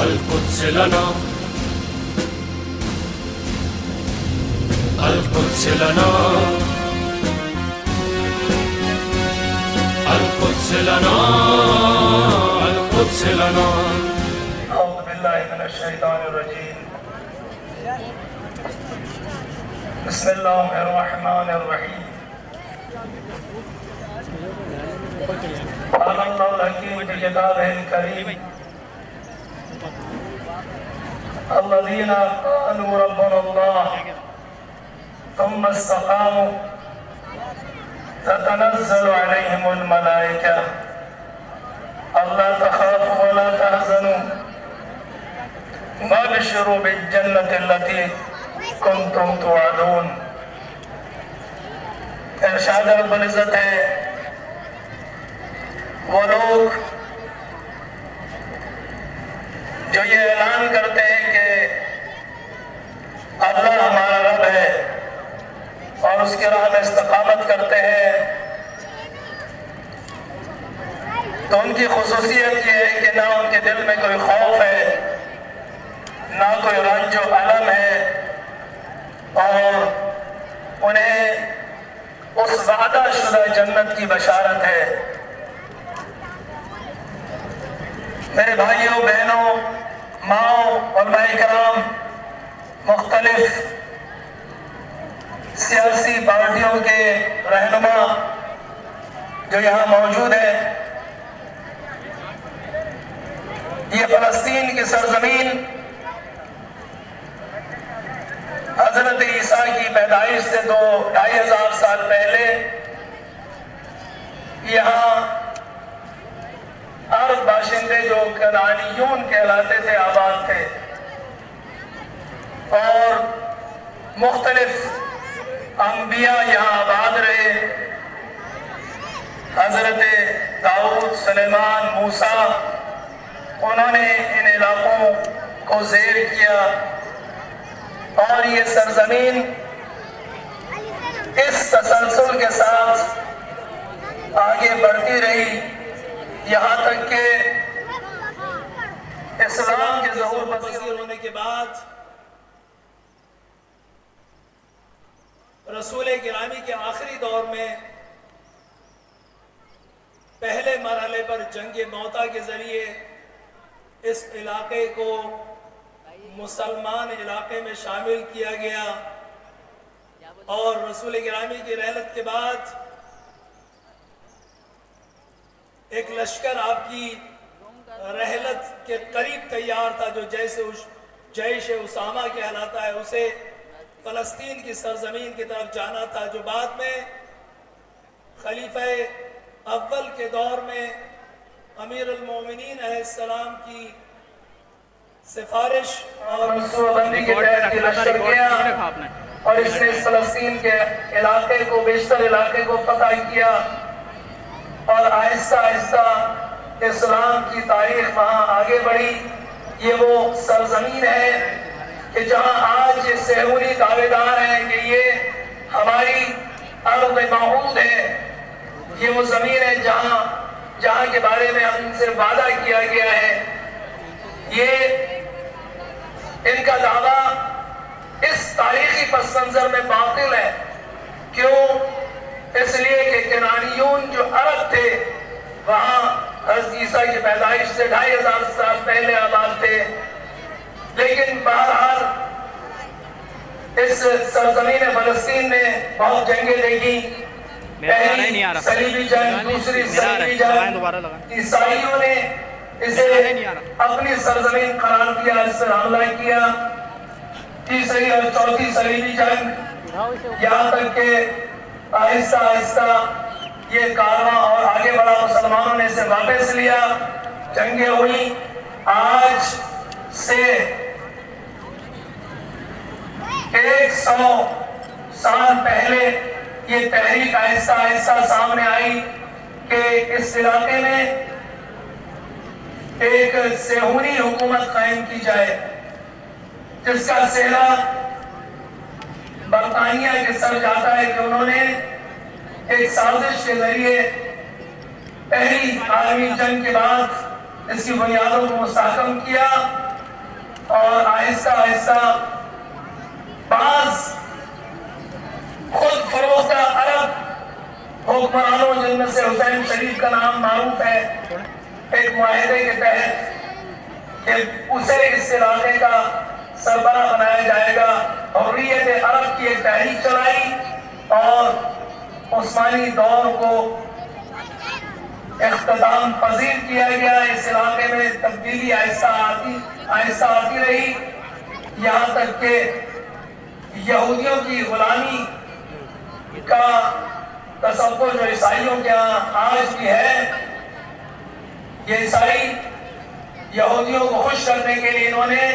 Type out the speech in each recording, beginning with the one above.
القدس لنا القدس لنا القدس لنا القدس لنا. اعوذ باللہ من الشیطان الرجیم. بسم اللہ الرحمن الرحیم. قال اللہ الحکیم فی کتابہ الکریم الذین قالوا ربنا اللہ ثم استقاموا تتنزل علیہم الملائکہ اللہ تخافوا ولا تحزنوا وابشروا بالجنة التي کنتم توعدون. ارشاد رب العزت ہے وہ لوگ جو یہ اعلان کرتے ہیں کہ اللہ ہمارا رب ہے اور اس کے راہ میں استقامت کرتے ہیں، تو ان کی خصوصیت یہ ہے کہ نہ ان کے دل میں کوئی خوف ہے، نہ کوئی رنج و الم ہے، اور انہیں اس وعدہ شدہ جنت کی بشارت ہے. میرے بھائیوں بہنوں ماؤں علماء کرام، مختلف سیاسی پارٹیوں کے رہنما جو یہاں موجود ہیں، یہ فلسطین کی سرزمین حضرت عیسیٰ کی پیدائش سے 2500 سال پہلے یہاں عرب باشندے جو کنعانیون کہلاتے تھے آباد تھے، اور مختلف انبیاء یہاں آباد رہے. حضرت داؤد، سلیمان، موسیٰ، انہوں نے ان علاقوں کو زیر کیا، اور یہ سرزمین اس تسلسل کے ساتھ آگے بڑھتی رہی یہاں تک کہ اسلام کے ظہور پذیر ہونے کے بعد رسول گرامی کے آخری دور میں پہلے مرحلے پر جنگ موتا کے ذریعے اس علاقے کو مسلمان علاقے میں شامل کیا گیا، اور رسول گرامی کی رحلت کے بعد ایک لشکر آپ کی رحلت کے قریب تیار تھا جو جیسے جیش اسامہ کہلاتا ہے، اسے فلسطین کی سرزمین کی طرف جانا تھا، جو بعد میں خلیفہ اول کے دور میں امیر المومنین علیہ السلام کی سفارش اور منصوبہ کے تحت لشکر گیا، اور اس نے فلسطین کے علاقے کو، بیشتر علاقے کو فتح کیا، اور آہستہ آہستہ اسلام کی تاریخ وہاں آگے بڑھی. یہ وہ سرزمین ہے کہ جہاں آج یہ صہیونی دعوے دار ہیں کہ یہ ہماری ارض موعود ہے، یہ وہ زمین ہے جہاں کے بارے میں ہم سے وعدہ کیا گیا ہے. یہ ان کا دعویٰ اس تاریخی پس منظر میں باطل ہے. کیوں؟ اس لیے کہ کنعانیون جو عرب تھے وہاں حضرت عیسیٰ کی پیدائش سے 2500 سال پہلے آباد تھے، لیکن بہرحال اس سرزمین فلسطین نے بہت جنگیں دیکھی. پہلی صلیبی جنگ، دوسری صلیبی جنگ، عیسائیوں نے اسے اپنی سرزمین قرار دیا، اس پر حملہ کیا. تیسری اور چوتھی صلیبی جنگ، یہاں تک کہ آہستہ آہستہ یہ کارواں اور آگے بڑھا، مسلمانوں نے اسے واپس لیا، جنگیں ہوئی. آج سے 100 سال پہلے یہ تحریک آہستہ آہستہ سامنے آئی کہ اس علاقے میں ایک صہیونی حکومت قائم کی جائے، جس کا سہرا برطانیہ کے سر جاتا ہے کہ انہوں نے ایک سازش کے ذریعے پہلی عالمی جنگ کے بعد اس کی بنیادوں کو مستحکم کیا اور آہستہ آہستہ بعض خود فروختہ عرب حکمرانوں جن میں سے حسین شریف کا نام معروف ہے، ایک معاہدے کے تحت کہ اسے اس علاقے کا سربراہ بنایا جائے گا، حریت عرب کی ایک تحریک چلائی اور عثمانی دور کو اختتام پذیر کیا گیا۔ اس علاقے میں تبدیلی آہستہ آتی رہی، یہاں تک کہ یہودیوں کی غلامی کا تصور جو عیسائیوں کے یہاں آج بھی ہے، یہ عیسائی یہودیوں کو خوش کرنے کے لیے انہوں نے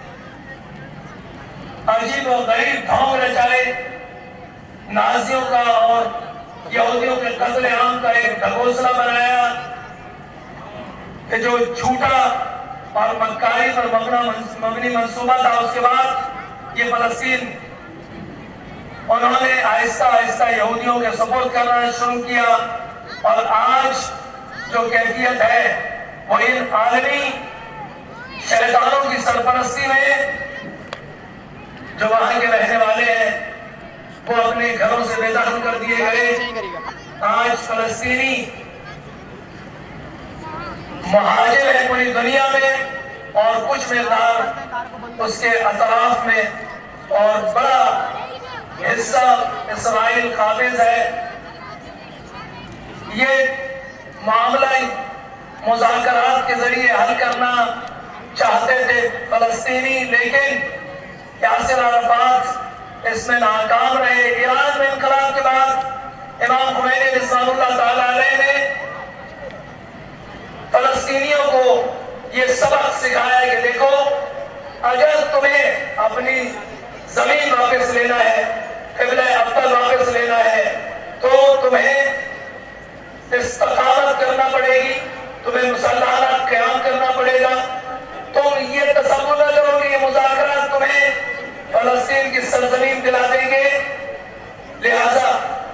عجیب و غریب ڈھونگ رچائے، نازیوں کا اور یہودیوں کے قتل عام کا ایک ڈھکوسلا بنایا کہ جو جھوٹا اور مکاری پر مبنی منصوبہ تھا۔ اس کے بعد یہ فلسطین انہوں نے آہستہ آہستہ یہودیوں کے سپرد کرنا شروع کیا، اور آج جو کیفیت ہے وہ ان عالمی شیطانوں کی سرپرستی میں جو وہاں کے رہنے والے ہیں وہ اپنے گھروں سے بے دخل کر دیے گئے۔ آج فلسطینی مہاجر ہیں پوری دنیا میں، اور کچھ مقدار اس کے اطراف میں، اور بڑا حصہ اسرائیل قابض ہے۔ یہ معاملہ مذاکرات کے ذریعے حل کرنا چاہتے تھے فلسطینی، لیکن یاسر عرفات اس میں ناکام رہے۔ ایران میں انقلاب کے بعد امام خمینی رضوان اللہ تعالی علیہ نے فلسطینیوں کو یہ سبق سکھایا کہ دیکھو، اگر تمہیں اپنی زمین واپس لینا ہے، قبلہ ابطل واپس لینا ہے، تو تمہیں استقامت کرنا پڑے گی، تمہیں مسلحانہ قیام کرنا پڑے گا۔ تم یہ تصور نہ کرو کہ یہ مذاکرات تمہیں فلسطین کی سرزمین دلا دیں گے۔ لہذا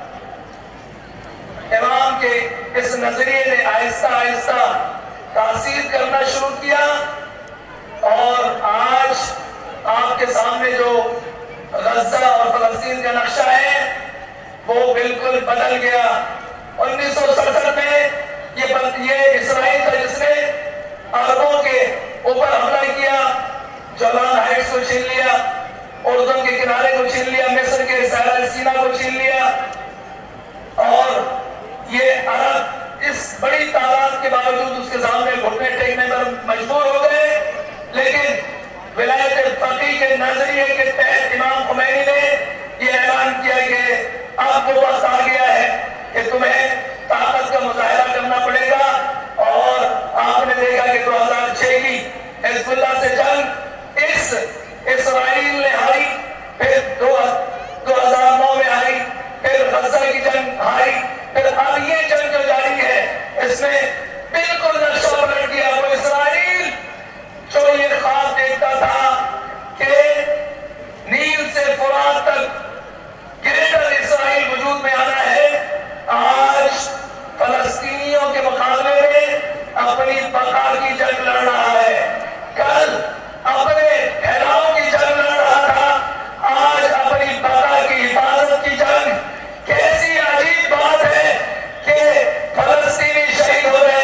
امام کے اس نظریے نے آہستہ آہستہ تاثیر کرنا شروع کیا، اور آج آپ کے سامنے جو غزہ اور فلسطین کا نقشہ ہے وہ بالکل بدل گیا۔ 1967 میں یہ اسرائیل تھا جس نے عربوں کے اوپر حملہ کیا، جولان ہائٹس کو چھین لیا، اردن کے کنارے کو چھین لیا، مصر کے صحرائے سینا کو چھین لیا، اور یہ عرب اس بڑی تعداد کے باوجود اس کے سامنے گھٹنے ٹیکنے پر مجبور ہو گئے۔ لیکن ولایت فقیہ کے نظریے کے تحت امام خمینی نے یہ اعلان کیا کہ اب وہ وقت آ گیا ہے کہ تمہیں طاقت کا مظاہرہ کرنا پڑے گا، اور آپ نے دیکھا کہ 2006 کی حزب اللہ سے جنگ اسرائیل نے ہاری، پھر 2009 میں ہاری، پھر غزہ کی جنگ ہاری، پھر اب یہ جنگ جو جاری ہے اس میں بالکل نقشہ پلٹ گیا۔ وہ اسرائیل جو یہ خواب دیکھتا تھا کہ نیل سے فرات تک گریٹر اسرائیل وجود میں آنا ہے، آج فلسطینیوں کے مقابلے میں اپنی بقا کی جنگ لڑ رہا ہے۔ کل اپنے پھیلاؤ کی جنگ لڑ رہا تھا، آج اپنی بقا کی حفاظت کی جنگ۔ کیسی عجیب بات ہے کہ فلسطینی شہید ہو رہے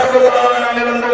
को पावन आने बंद